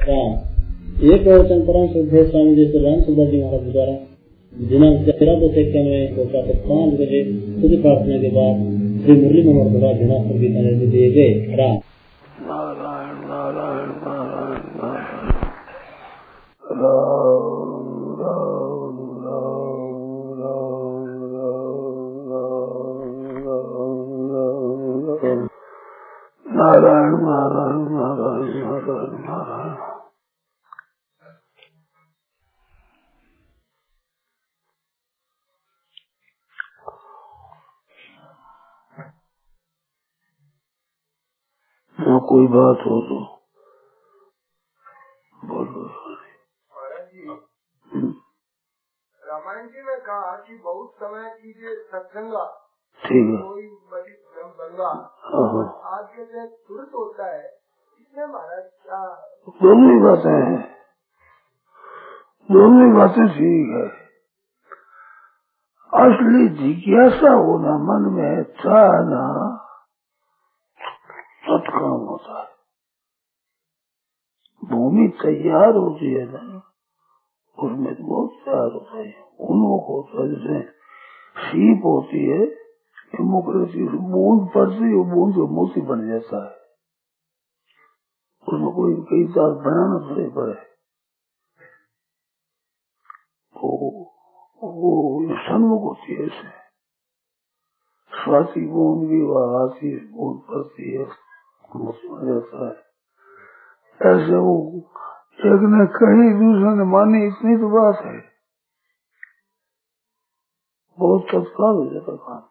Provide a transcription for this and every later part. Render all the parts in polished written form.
राम। ये प्रवचन परम श्रद्धेय स्वामी जी श्री राम सुंदर जी महाराज द्वारा दिनांक 13/2 में प्रातः 5 बजे सूर्य प्रार्थना के बाद श्री मुरली मनोहर द्वारा दिनास्त्र गीता में दिए गए। राम। नारायण नारायण नारायण नारायण राम राम राम राम राम नारायण नारायण नारायण नारायण नारायण। कोई बात हो तो बोलो। रामायण जी ने कहा कि बहुत समय कीजिए सत्संगा, ठीक है, कोई बड़ी गंगा आज के लिए तुरंत होता है। इसमें महाराज क्या दोनों ही बातें हैं, दोनों ही बातें ठीक है। असली जिज्ञासा होना मन में चाहना सत्काम होता है। भूमि तैयार होती है ना, उसमें तो बहुत तैयार होता है, उन्मुख होता है। जैसे सीप होती है, मुख रहती है, बूंद पड़ती है, बूंद जो मोती बन जाता है। उसमें कोई कई बार बनाना थोड़े पड़े, तो वो सन्मुख होती है। ऐसे स्वाति बूंद की वह आती है, बूंद पड़ती है, मोती बन जाता है। ऐसे वो एक ने कहीं दूसरे ने मानी, इतनी तो बात है, बहुत तत्काल हो जाता काम।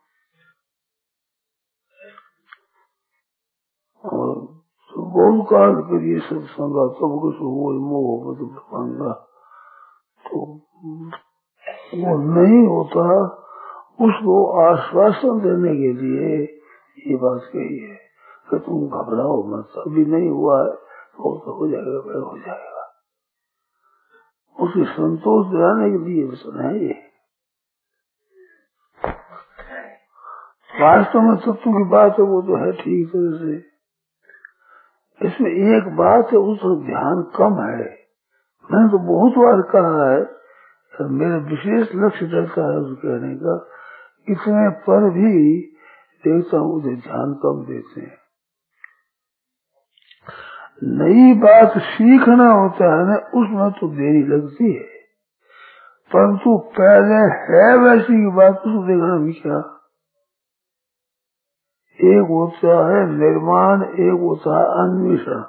और तो बहुत काल कर ये सब संगा सब कुछ वो मोह बदला, तो वो नहीं होता। उसको आश्वासन देने के लिए ये बात कही है कि तुम घबराओ मत, अभी नहीं हुआ है तो हो जाएगा, हो जाएगा। उसे संतोष दिलाने के लिए सुनाए ये। वास्तव में तत्व की बात है, वो तो है ठीक तरह से। इसमें एक बात है, उसका ध्यान कम है। मैंने तो बहुत बार कहा है, मेरा विशेष लक्ष्य रहता है उस कहने का, इतने पर भी देखता हूँ उसे ध्यान कम देते हैं। नई बात सीखना होता है ना, उसमें तो देरी लगती है, परंतु पहले है वैसी की बात उसको देखना भी क्या। एक होता है निर्माण, एक होता है अन्वेषण।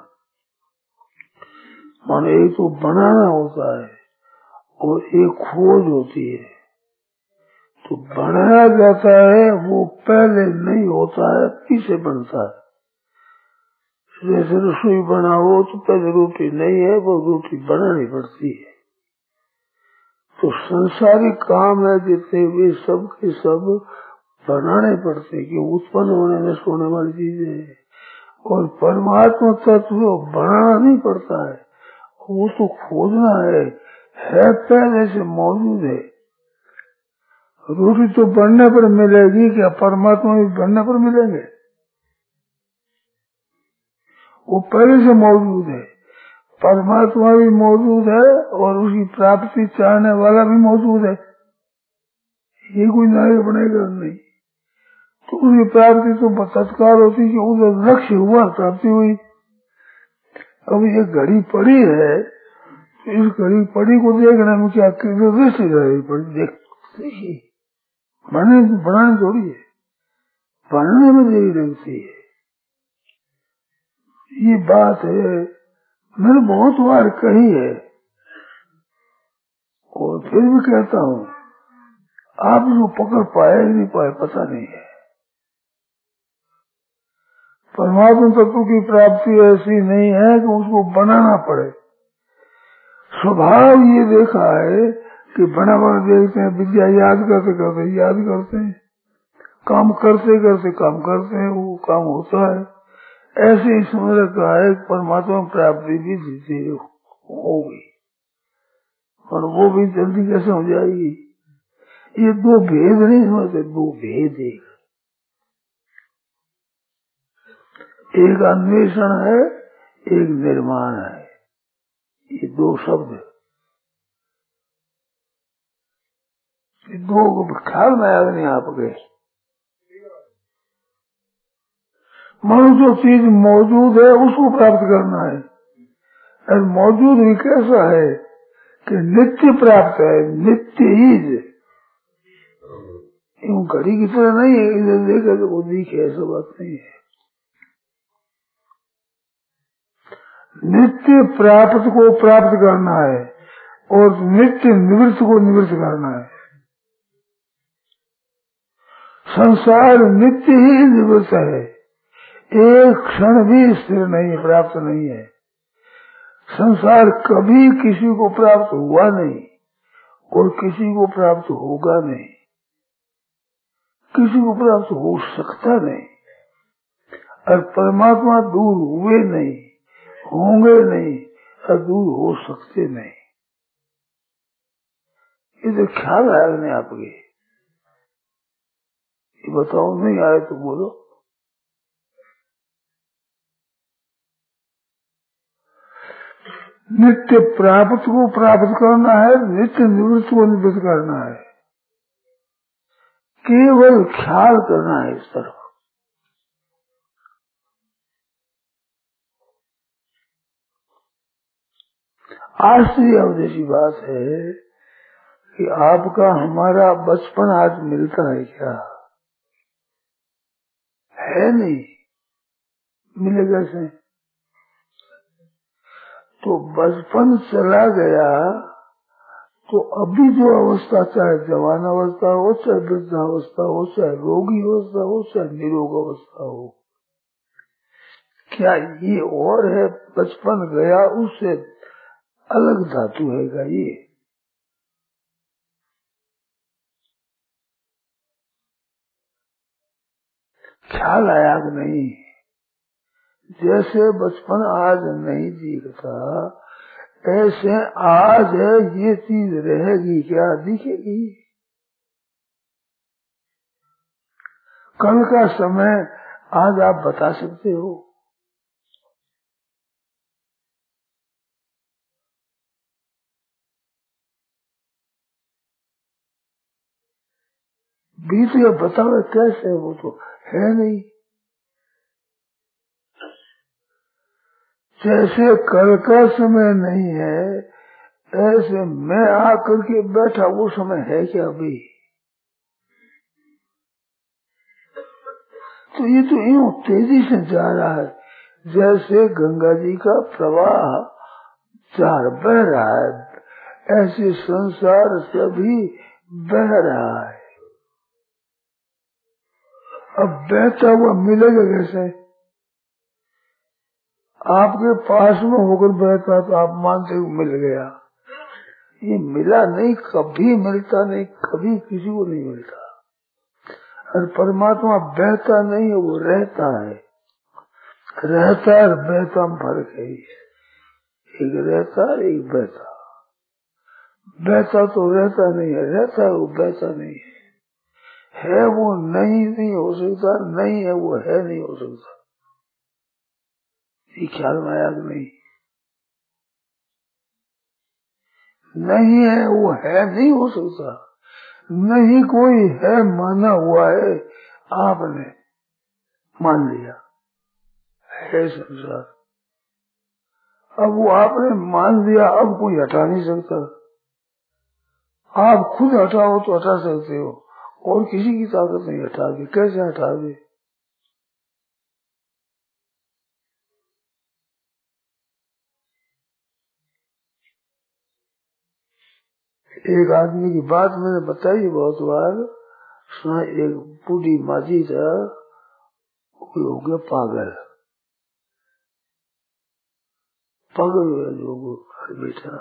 मान एक तो बनाना होता है और एक खोज होती है। तो बनाया जाता है वो पहले नहीं होता है, पीछे बनता है। जैसे रसोई बनाओ तो पहले रोटी नहीं है, वो रोटी बनानी पड़ती है। तो संसारिक काम है जितने भी सब के सब बनाने पड़ते हैं, कि उत्पन्न होने में सोने वाली चीजें हैं। और परमात्मा तत्व बनाना नहीं पड़ता है, वो तो खोजना है पहले से मौजूद है। रोटी तो बनने पर मिलेगी, क्या परमात्मा भी बनने पर मिलेंगे? वो पहले से मौजूद है, परमात्मा भी मौजूद है और उसकी प्राप्ति चाहने वाला भी मौजूद है। ये कोई नया बनेगा नहीं, तो उसकी प्राप्ति तो तत्काल होती कि उधर लक्ष्य हुआ, प्राप्ति हुई। अब ये घड़ी पड़ी है, तो इस घड़ी पड़ी को देखने में क्या पड़ी देखिए, बनाने थोड़ी है, बनने में देरी लगती है। ये बात है, मैंने बहुत बार कही है और फिर भी कहता हूँ, आप इसको पकड़ पाए नहीं पाए पता नहीं है। परमात्मा तत्व की प्राप्ति ऐसी नहीं है कि उसको बनाना पड़े। स्वभाव ये देखा है कि बना बना देखते हैं, विद्या याद करते करते याद करते हैं, काम करते करते काम करते हैं, वो काम होता है। ऐसे ही समझ रखा है परमात्मा प्राप्ति भी धीरे होगी, और वो भी जल्दी कैसे हो जाएगी। ये दो भेद नहीं समझते, दो भेद एक अन्वेषण है, एक निर्माण है। ये दो शब्द, ये दो ख्याल में आया नहीं आपके। मानो जो चीज मौजूद है उसको प्राप्त करना है, और मौजूद भी कैसा है कि नित्य प्राप्त है, नित्य ही यूं घड़ी की तरह नहीं है, इधर देखा तो वो दिखे, ऐसा बात नहीं है। नित्य प्राप्त को प्राप्त करना है और नित्य निवृत्त को निवृत्त करना है। संसार नित्य ही निवृत्त है, एक क्षण भी स्थिर नहीं, प्राप्त नहीं है। संसार कभी किसी को प्राप्त हुआ नहीं और किसी को प्राप्त होगा नहीं, किसी को प्राप्त हो सकता नहीं, और परमात्मा दूर हुए नहीं, होंगे नहीं और दूर हो सकते नहीं। ये तो ख्याल आया नहीं आपके, ये बताओ, नहीं आए तो बोलो। नित्य प्राप्त को प्राप्त करना है, नित्य निवृत्त को निवृत्त करना है, केवल ख्याल करना है इस तरफ। आश्चर्य जैसी बात है कि आपका हमारा बचपन आज मिलता है क्या? है नहीं, मिलेगा से तो बचपन चला गया तो अभी जो अवस्था, चाहे जवान अवस्था हो, चाहे वृद्धावस्था हो, चाहे रोगी अवस्था हो, चाहे निरोग अवस्था हो, क्या ये और है? बचपन गया उससे अलग धातु है ये। ख्याल आया कि नहीं? जैसे बचपन आज नहीं दिखता, ऐसे आज है ये चीज रहेगी क्या? दिखेगी। कल का समय आज आप बता सकते हो? बीत गया, बताओ कैसे? वो तो है नहीं। जैसे कल का समय नहीं है, ऐसे मैं आकर के बैठा वो समय है क्या अभी? तो ये तो यूं तेजी से जा रहा है, जैसे गंगा जी का प्रवाह चार बह रहा है, ऐसे संसार सभी बह रहा है। अब बहता हुआ मिलेगा कैसे? आपके पास में होकर बहता तो आप मानते हो मिल गया, ये मिला नहीं, कभी मिलता नहीं, कभी किसी को नहीं मिलता। और परमात्मा बहता नहीं है, वो रहता है। रहता और बहता में फर्क है, एक रहता एक बहता। बहता तो रहता नहीं है, रहता है वो बहता नहीं है वो नहीं हो सकता, नहीं है वो है नहीं हो सकता। ये ख्याल में आया नहीं? नहीं है वो है नहीं हो सकता, नहीं कोई है माना हुआ है, आपने मान लिया है संसार। अब वो आपने मान लिया, अब कोई हटा नहीं सकता। आप खुद हटाओ तो हटा सकते हो, और किसी की ताकत नहीं हटा दी। कैसे हटा दे? एक आदमी की बात मैंने बताई बहुत बार सुना। एक बूढ़ी माजी था, कोई हो गया पागल, पागल हो गया लोग बेटा,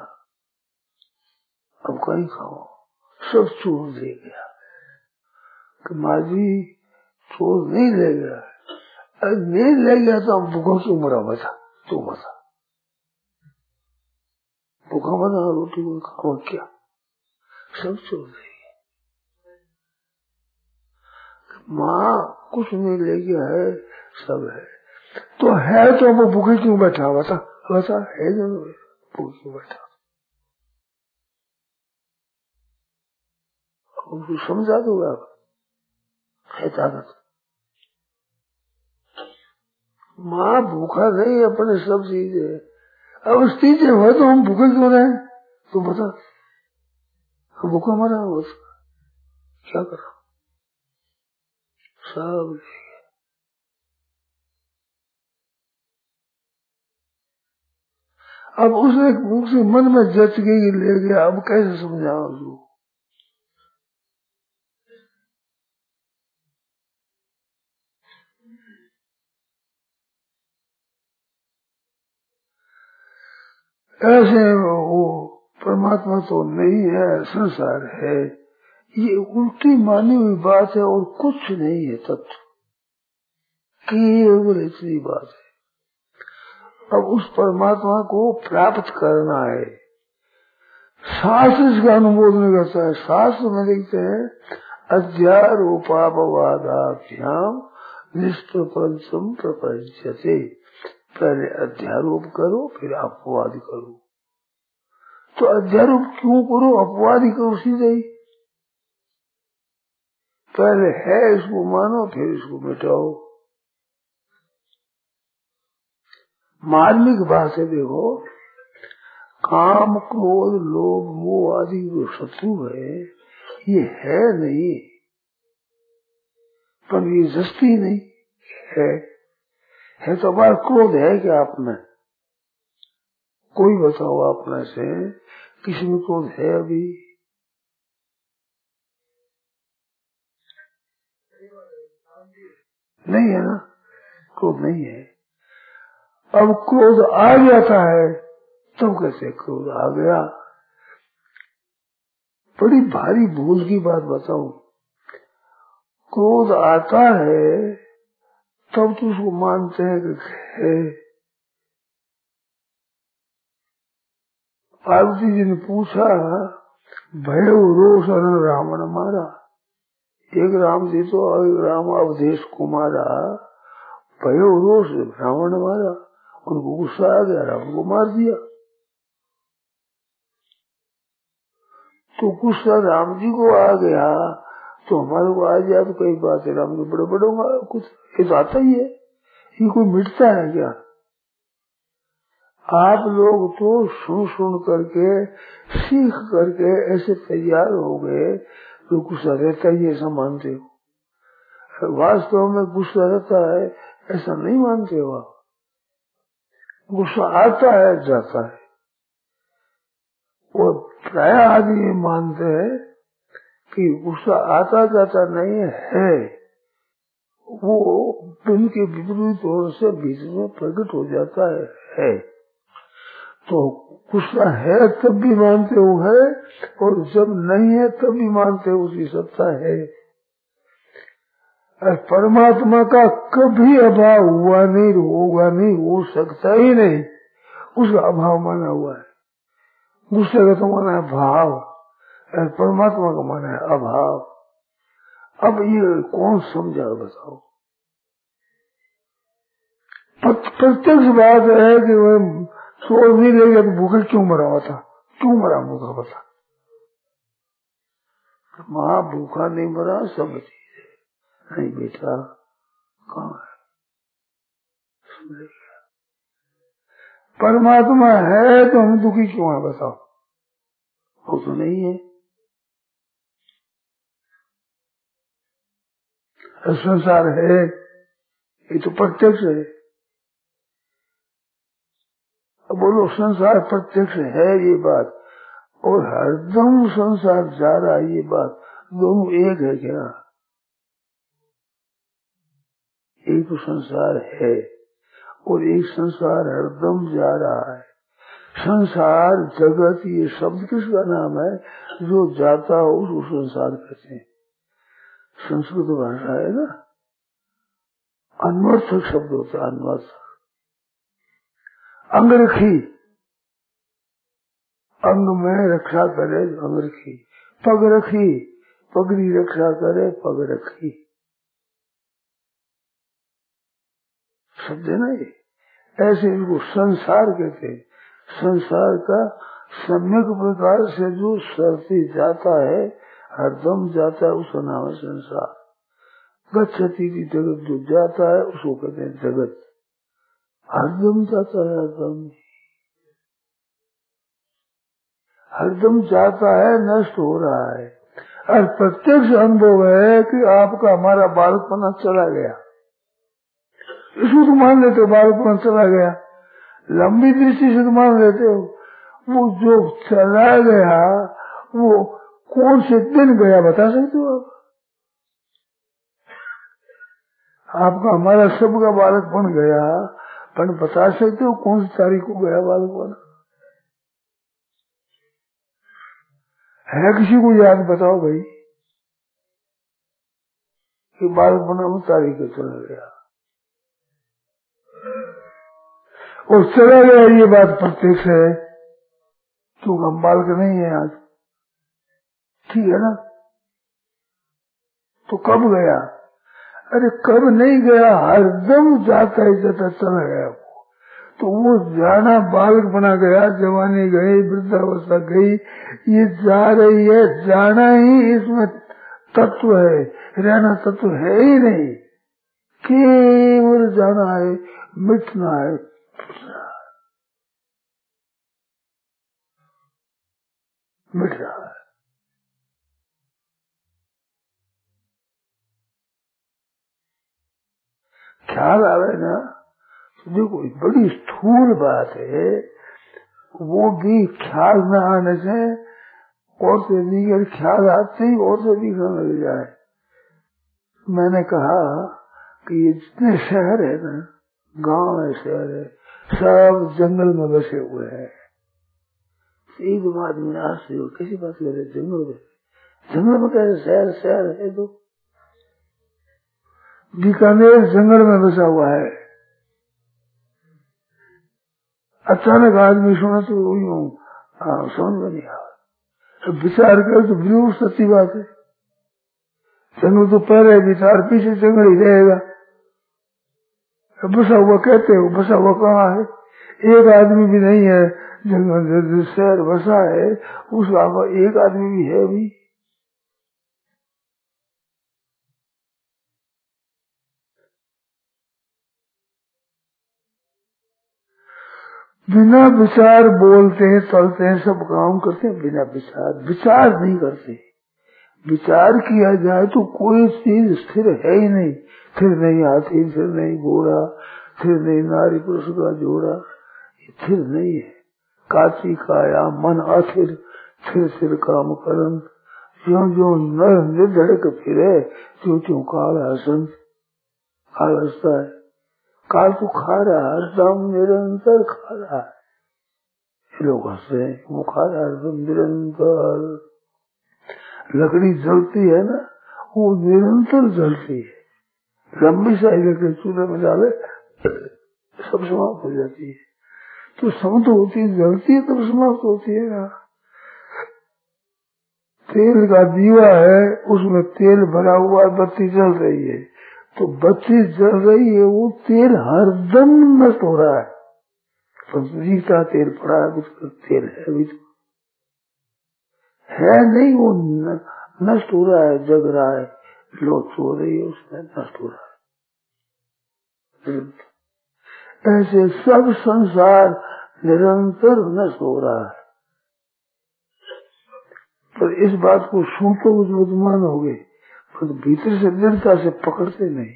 अब कहीं खाओ, सब चोर ले गया। कि माजी चोर नहीं ले गया, अरे नहीं ले गया तो हम भूखों क्यों मरा? बता तू बता, भूखा बना रोटी को खाओ क्या? सब चोर ले गया। माँ कुछ नहीं ले गया है, सब है तो वो भूखे क्यों बैठा? बता बता, है जरूर पूछ बैठा, उनको समझा दूंगा है ताकत। माँ भूखा नहीं, अपने सब चीजें, अब उस चीजें हुआ तो हम भूखे क्यों रहे? तू बता, भूखा मरा हो उसका क्या करो सब। अब उसने मन में जच गई, ले गया, अब कैसे समझाओ उसको? ऐसे वो परमात्मा तो नहीं है, संसार है, ये उल्टी मानी हुई बात है और कुछ नहीं है तत्व, केवल इतनी बात है। अब उस परमात्मा को प्राप्त करना है, शास्त्र इसका अनुमोदन करता है। शास्त्र में लिखते हैं अध्यारोपापवादाभ्याम निष्प्रपंचम प्रपंचते, पहले अध्यारोप करो फिर अपवाद करो। तो अध्यारोप क्यों करो, अपवाद ही करो सीधे ही। पहले है इसको मानो फिर इसको मिटाओ। मार्मिक बात है, देखो काम क्रोध लोभ मोह आदि जो शत्रु है ये है नहीं, पर ये जस्ती नहीं है तो बार क्रोध है क्या आप में? कोई बताओ आप में से किसी में क्रोध है अभी? नहीं है ना, क्रोध नहीं है। अब क्रोध आ जाता है तब कैसे क्रोध आ गया? बड़ी भारी भूल की बात बताऊं, क्रोध आता है तब तो उसको मानते हैं कि है। पार्वती जी ने पूछा भय रोष रावण मारा, एक राम जी तो राम अवधेश को मारा, भय रोष रावण मारा, उनको गुस्सा आ गया, रावण को मार दिया। तो गुस्सा राम जी को आ गया तो हमारे को आ जाए तो कई बात है, राम को बड़े बड़ोंगा कुछ, ये तो आता ही है, ये कोई मिटता है क्या? आप लोग तो सुन करके सीख करके ऐसे तैयार हो गए तो गुस्सा रहता ही ऐसा मानते हो। वास्तव में गुस्सा रहता है ऐसा नहीं मानते हो आप। गुस्सा आता है जाता है, और प्राय आदमी मानते हैं कि गुस्सा आता जाता नहीं है, वो उनके विपरीत होने से बीच में प्रकट हो जाता है। तो गुस्सा है तब भी मानते हो है, और जब नहीं है तब भी मानते हो उसकी सत्ता है। परमात्मा का कभी अभाव हुआ नहीं, होगा नहीं, हो सकता ही नहीं, उसका अभाव माना हुआ है। गुस्से का तो माना है भाव, परमात्मा का माना है अभाव। अब ये कौन समझा बताओ? प्रत्यक्ष बात है कि वह सोच नहीं लेगा तो भूखा क्यों मरा हुआ था, क्यों मरा भूखा बता? माँ भूखा नहीं मरा, सब चीज है। नहीं बेटा कहाँ है? परमात्मा है तो हम दुखी क्यों है बताओ? वो तो नहीं है। संसार है ये तो प्रत्यक्ष है। अब बोलो संसार प्रत्यक्ष है ये बात, और हरदम संसार जा रहा है ये बात, दोनों एक है क्या? एक तो संसार है और एक संसार हरदम जा रहा है। संसार जगत ये शब्द किसका नाम है? जो जाता हो उसको संसार कहते हैं। संस्कृत भाषा है ना, अन्वर्थक शब्द होता है, अन्वर्थक। अंगरखी, अंग में रक्षा करे अंगरखी, पग रखी, पगड़ी रक्षा करे पग रखी, शब्द है ना ये। ऐसे इनको संसार कहते हैं। संसार का सम्यक प्रकार से जो सरती जाता है, हरदम जाता है, उसका नाम है संसार। गच्छति की जगत जो जाता है उसको कहते हैं जगत। हरदम जाता है, हरदम जाता है, नष्ट हो रहा है। और प्रत्यक्ष अनुभव है कि आपका हमारा बालकपना चला गया, इसको तो मान लेते हो बालकपना चला गया, लंबी दृष्टि से तो मान लेते हो। वो जो चला गया वो कौन से दिन गया बता सकते हो आप? आपका हमारा सबका बालकपन गया, पर बता सकते हो कौन सी तारीख को गया बालकपन? है किसी को याद? बताओ भाई कि बालकपन में तारीख को चला गया और चला गया, ये बात प्रत्यक्ष है, क्योंकि हम बालक नहीं है आज, ठीक है ना? तो कब गया? अरे कब नहीं गया, हरदम जाता ही जाता चला गया वो। तो वो जाना बालक बना गया, जवानी गई, वृद्धावस्था गई, ये जा रही है, जाना ही इसमें तत्व है, रहना तत्व है ही नहीं, केवल जाना है, मिटना है। मिट रहा है। ख्याल आवे ना, देखो बड़ी स्थूल बात है, वो भी ख्याल न आने से और से भी, ख्याल आते ही और से दिखने लग जाए। मैंने कहा कि ये जितने शहर है ना, गांव है, शहर है, सब जंगल में बसे हुए हैं। एक आदमी आज से किसी बात कर रहे, जंगल में कैसे शहर है? तो बीकानेर जंगल में बसा हुआ है। अचानक आदमी सुना तो समझ में नहीं आया, तो विचार कर तो बिल्कुल सच्ची बात है। जंगल तो पहले, विचार पीछे, जंगल ही रहेगा। बसा हुआ कहते हो, बसा हुआ कहाँ है? एक आदमी भी नहीं है जंगल, जो शहर बसा है उसका एक आदमी भी है भी? बिना विचार बोलते हैं, चलते हैं, सब काम करते हैं बिना विचार। विचार नहीं करते। विचार किया जाए तो कोई चीज स्थिर है ही नहीं। फिर नहीं हाथी, फिर नहीं घोड़ा, फिर नहीं नारी पुरुष का जोड़ा, फिर नहीं है। काची काया मन आखिर, फिर काम करन, जो जो नर निर्धड़क फिरे, जो जो काल हसन, काल हंसता है। काल तो खा रहा है, हरदम निरंतर खा रहा है। लोग हंसे, वो खा रहा है हरदम निरंतर। लकड़ी जलती है ना, वो निरंतर जलती है। लंबी सारी लकड़ी चूल्हे में डाले सब समाप्त हो जाती है। तो समाप्त होती है, जलती है तब समाप्त होती है ना। तेल का दीवा है, उसमें तेल भरा हुआ, बत्ती जल रही है, तो बत्ती जल रही है, वो तेल हरदम नष्ट हो रहा है। जीता तेल पड़ा है, कुछ तेल है अभी तो है नहीं, वो नष्ट हो रहा है, जग रहा है, लोथ हो रही है, उसमें नष्ट हो रहा है। ऐसे सब संसार निरंतर नष्ट हो रहा है। पर इस बात को सुन तो बुद्धिमान हो गए, पर भीतर से दृढ़ता से पकड़ते नहीं।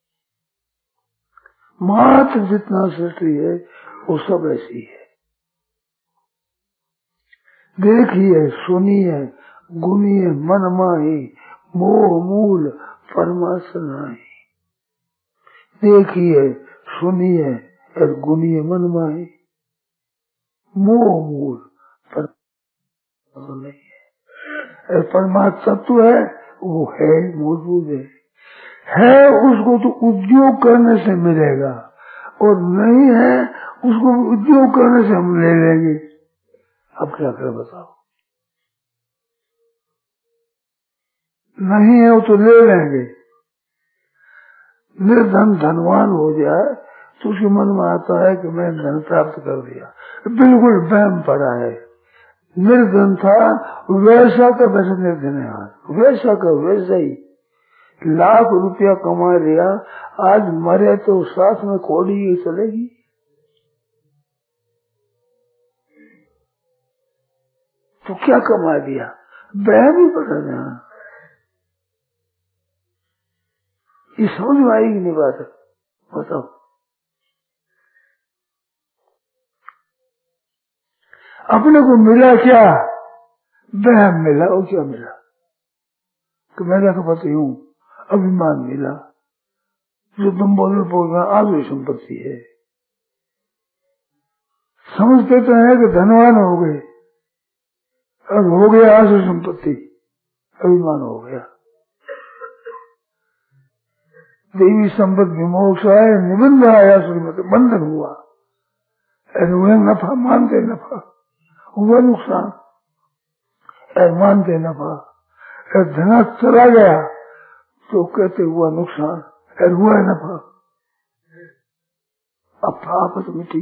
मात्र जितना सृष्टि है वो सब ऐसी है। देखिए, सुनिए, गुनिए, मन माही, मोह मूल परमात्मा नहीं। देखिए, सुनिए और गुनिए, मन माही, मोह मूल परमात्मा नहीं है। परमात्मा तत्व है, वो है, मौजूद है उसको तो उद्योग करने से मिलेगा, और नहीं है उसको उद्योग करने से हम ले लेंगे। अब क्या करें बताओ? नहीं है वो तो ले लेंगे। निर्धन धनवान हो जाए तो उसके मन में आता है कि मैं धन प्राप्त कर दिया, बिल्कुल वहम पड़ा है। निर्धन था वैसा का वैसा निर्धन है, वैसा का वैसा ही। लाख रुपया कमा लिया, आज मरे तो साथ में कौड़ी ही चलेगी। तो क्या कमा लिया, वहम ही पड़ा ना। ये समझ में आएगी नहीं बात, बताओ। अपने को मिला क्या, वहम मिला। वो क्या मिला कि मैं लखपति हूँ, अभिमान मिला। जो तुम बोल रहे आधी संपत्ति है। समझते तो है कि धनवान हो गए, और हो गया आधी संपत्ति, अभिमान हो गया। देवी संपत्ति विमोक्ष आए, निबंध आया, श्रीमती बंधन हुआ। हुए नफा मानते नफा, हुआ नुकसान मानते नफा। धना चला गया तो कहते हुआ नुकसान, हुआ नफा। अब आपस मिटी।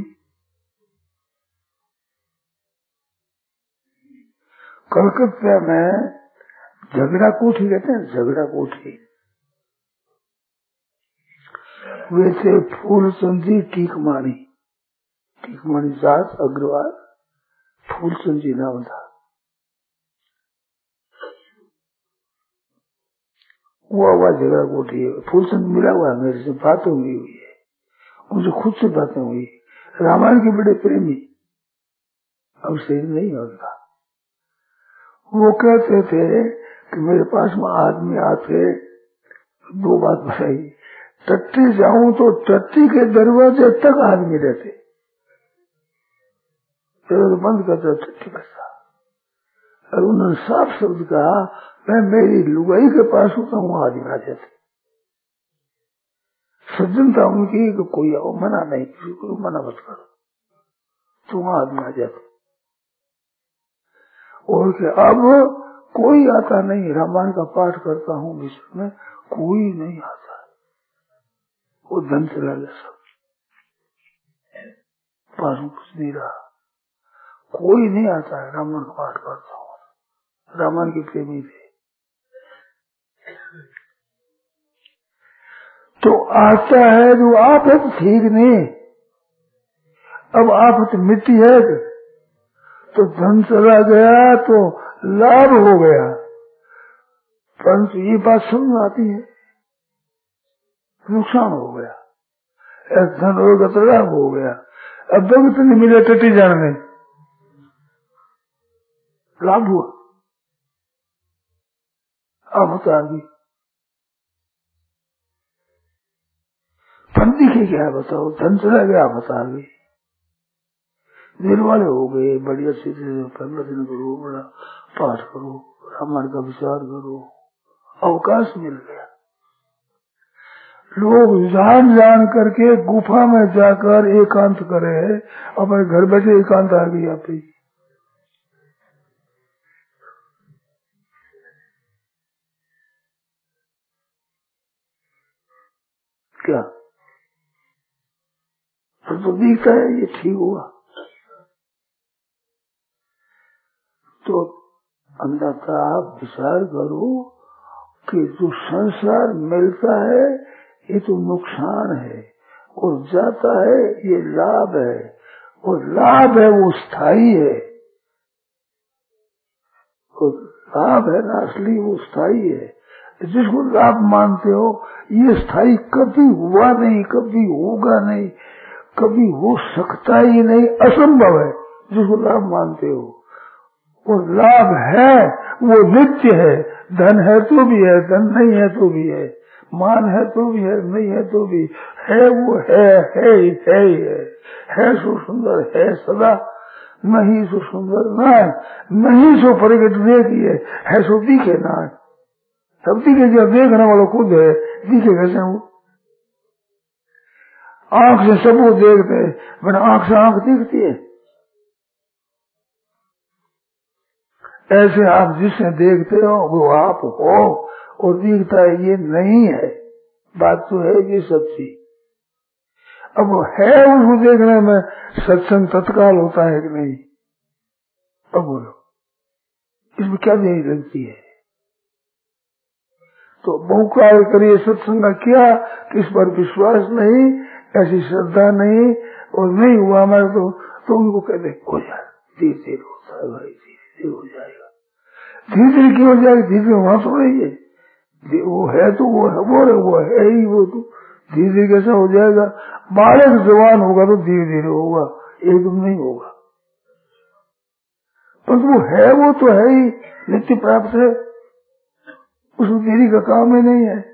कलकत्ता में झगड़ा कोठी कहते हैं, झगड़ा कोठी। वैसे फूलचंद जी टीकमानी दास अग्रवाल, फूलचंद जी नाम था। वो आवाज झगड़ा कोठी है। फूलचंद मिला हुआ है, मेरे से बातें हुई है, मुझे खुद से बातें हुई। रामायण के बड़े प्रेमी, अब शरीर नहीं होता। वो कहते थे कि मेरे पास में आदमी आते, दो बात बताई। टट्टी जाऊं तो टट्टी के दरवाजे तक आदमी रहते, तो बंद करता टट्टी बसा। और उन्होंने साफ शब्द कहा, मैं मेरी लुगाई के पास होता हूँ, आदमी आ जाते। सज्जनता उनकी कि कोई आओ, मना नहीं, किसी को मना मत करो, तुम आदमी आ जाते। और क्या अब कोई आता नहीं, रामायण का पाठ करता हूँ विश्व में, कोई नहीं आता। वो धन चला गया सब, पास में कुछ नहीं रहा, कोई नहीं आता है। रामायण का पाठ करता हूँ, रामायण के प्रेमी थे। तो आता है जो आफत ठीक नहीं, अब आफत मिट्टी है तो धन चला गया तो लाभ हो गया। परंतु ये बात समझ आती है, नुकसान हो गया। धन होगा तो लाभ हो गया। अब भगत नहीं मिले टट्टी जाने, लाभ हुआ, आफत आ गई। पंथी के क्या बताओ, धन चला गया, आफत आ गई। निर्वाले हो गए, बढ़िया से 15 दिन करो, बड़ा पाठ करो, रामायण का विचार करो, अवकाश मिल गया। लोग जान करके गुफा में जाकर एकांत करे, अपने घर बैठे एकांत आ गई आप ही। क्या तो दिखता है ये ठीक हुआ। तो अंधता आप विचार करो कि जो संसार मिलता है ये तो नुकसान है, और जाता है ये लाभ है, और लाभ है वो स्थायी है, और लाभ है ना असली वो स्थायी है। जिसको लाभ मानते हो ये स्थायी कभी हुआ नहीं, कभी होगा नहीं, कभी हो सकता ही नहीं, असंभव है। जिसको लाभ मानते हो वो लाभ है, वो नित्य है। धन है तो भी है, धन नहीं है तो भी है, मान है तो भी है, नहीं है तो भी है। वो है सो सुंदर है सदा, नहीं सो सुंदर ना, नहीं सो प्रगट देखिए, है सो दिखे ना। सब दिखे, जो देखने वाला खुद है, दिखे कैसे हूँ? आंख से सब वो देखते, बिना आंख से आंख दिखती है। ऐसे आप जिससे देखते हो वो आप हो, और दिखता है ये नहीं है। बात तो है ये सच्ची। अब है उसको देखने में सत्संग तत्काल होता है कि नहीं? अब बोलो इसमें क्या देरी लगती है? तो बहुकाल करिए सत्संग का क्या, कि इस पर विश्वास नहीं, ऐसी श्रद्धा नहीं, और नहीं हुआ हमारे तो उनको कहते हो जाए, धीरे धीरे होता है भाई, धीरे धीरे हो जाएगा। धीरे धीरे क्यों हो जाएगा? धीरे धीरे वहां थोड़ा ही है, वो है तो वो है ही, वो तो धीरे धीरे कैसा हो जाएगा? बालक जवान होगा तो धीरे धीरे होगा, एकदम नहीं होगा। पर वो है, वो तो है ही, नित्य प्राप्त है, उसमें देरी का काम ही नहीं है।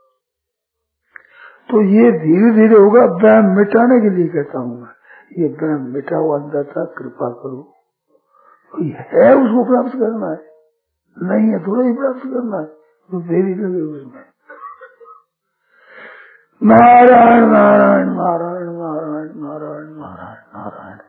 तो ये धीरे धीरे होगा। वहम मिटाने के लिए कहता हूँ मैं, ये वहम मिटा हुआ दाता कृपा करो। ये है उसको प्राप्त करना है, नहीं है थोड़ा ही प्राप्त करना है, तो देरी लगे उसमें। नारायण नारायण नारायण नारायण नारायण नारायण नारायण।